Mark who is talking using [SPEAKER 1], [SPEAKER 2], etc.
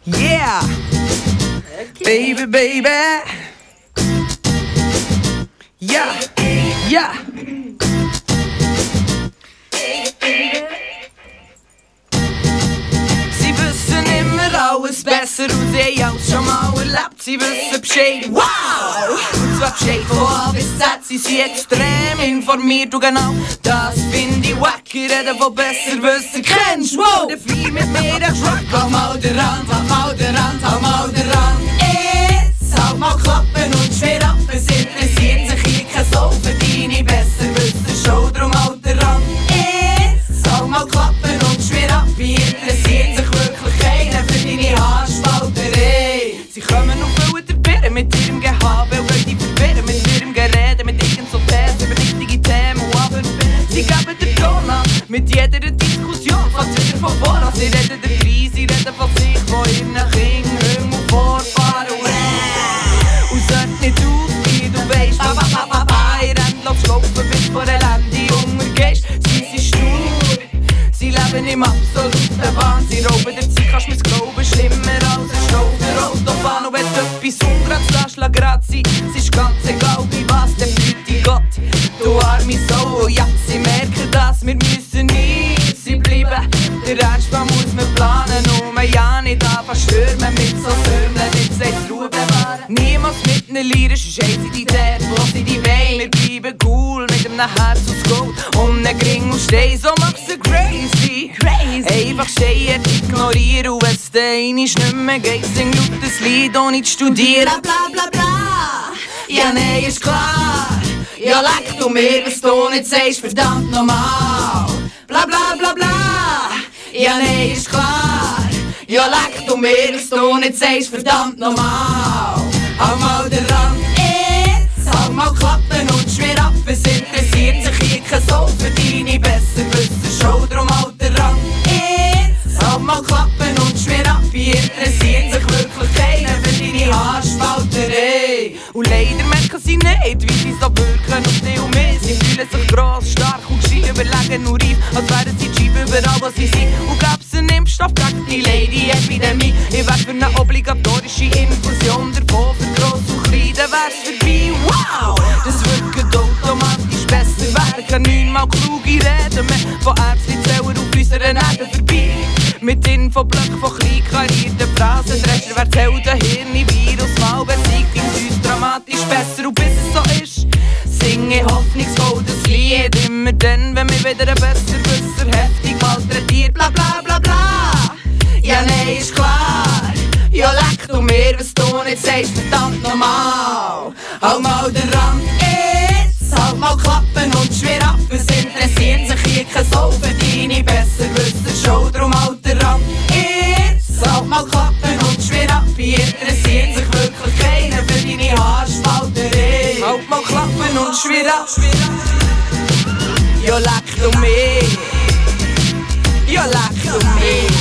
[SPEAKER 1] Yeah! Okay. Baby, baby! Ja! Ja! Sie wissen immer alles besser und sie haben schon mal erlebt. Sie wissen Bescheid, wow! Und zwar Bescheid von A bis Z. Sie sind extrem informiert und genau das finde ich wack. Ich rede von besser wissen, kennst du? Wow! Der Vieh mit mir, der Truck. Hau mal den Rand, hau mal den Rand, hau mal den Rand. Jetzt hau mal Klappen und schwer ab. Es interessiert sich hier kein Soul für deine besser wissen Show. Drum hau den Rand. Jetzt hau mal Klappen und schwer ab. Hier interessiert sich wirklich keiner für deine Haarspalterei. Sie kommen und füllen der Birne mit ihrem Gehabe und wollen die verwirren mit ihrem Gerede, mit irgend so Thesen über wichtige Themen. Aber sie geben den Ton an mit jeder Diskussion, fast wieder von vorne. Sie reden der Kreis, sie reden von sich, von ihren Kindern, Hünger und Vorfahren. Und sollte nicht aufgehen, du weisst, ihr endlos laufen, bis vor Elende untergehst. Sie sind stur, sie leben im absoluten Wahn. Sie rauben der Zeit, kannst mir's glauben, schlimmer als ein Stau der Autobahn. Und wenn etwas ungrad lässt, lass grad sein. Es ist ganz egal, wie was, der bitte Gott, du arme Sau. Ja, sie merken das, wir müssen easy bleiben. Der Ernstfall muss man planen, um ja nicht anfangen stürmen mit so Sömnen. Jetzt sagt Ruhe bewahren. Niemals mit ner Lire, sonst haben sie die Idee, wo sie die wollen. Wir bleiben cool mit einem Herz aus Gold und nem Gring und Stein. So machst du crazy. Einfach stehen, ignorieren. Und wenn's dir einmal nicht mehr geht, sing laut das Lied ohne zu studieren. Bla bla bla bla. Ja, nee, ist klar. Ja, leck du mir, was du nicht sagst, verdammt normal. Bla bla bla bla. Ja, nee, ist klar. Ja, leck du mir, was du nicht sagst, verdammt normal. Hau mal den Rand, jetzt hau mal Klappen und schwer ab. Es interessiert sich hier kein Soul für deine besser wissen Show. Drum hau den Rand, jetzt hau mal Klappen und schwer ab. Hier interessiert sich wirklich keiner für deine Haarspalterei. Und leider merken sie nicht, wie sie so wirken auf dich und mich. Sie fühlen sich gross, stark und gescheit, überlegen nur reif, als wären sie die Scheibe überall, was sie sind. Und gäb's einen Impfstoff gegen die Lady-Epidemie. Ich wär für eine obligatorische Infusion davon, für gross und klein, dann wär's vorbei. Wow! Das wirkt automatisch besser, werden kann niemals kluge reden mehr. Von Ärztli-Zellen auf unserer Erde vorbei. Mit Infoblöcken von kleinkarierten Phrasen. Der Rest wer zählt ein Hirn-Virus mal besiegt, ging's uns dramatisch besser. Und bis es so ist, singe hoffnungsvoll das Lied. Immer dann, wenn mich wieder ein Besserwisser heftig malträtiert. Bla bla bla bla. Ja, nee, ist klar. Ja, leck du mir, was du nicht sagst, verdammt normal. Hau mal den Rand, jetzt halt mal Klappen und schwer ab. Es interessiert sich hier kein Soul für deine besserwisser Show. Drum halt den Rand, jetzt halt mal Klappen und schwer ab. Hier interessiert sich wirklich keiner für deine Haarspalterei. Halt mal Klappen und schwer ab. Ja, leck du mir. Ja, leck du mir.